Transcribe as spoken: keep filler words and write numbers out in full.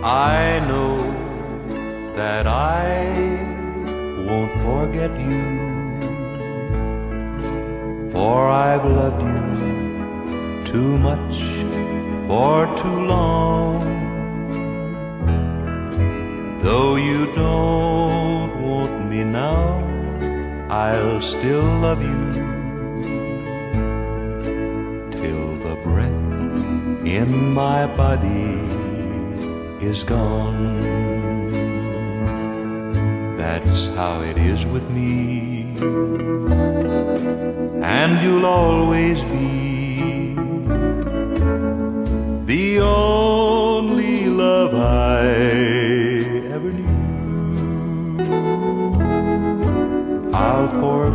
I know that I won't forget you, for I've loved you too much for too long. Though you don't want me now, I'll still love you till the breath in my body is gone. That's how it is with me, and you'll always be the only love I ever knew. I'll forget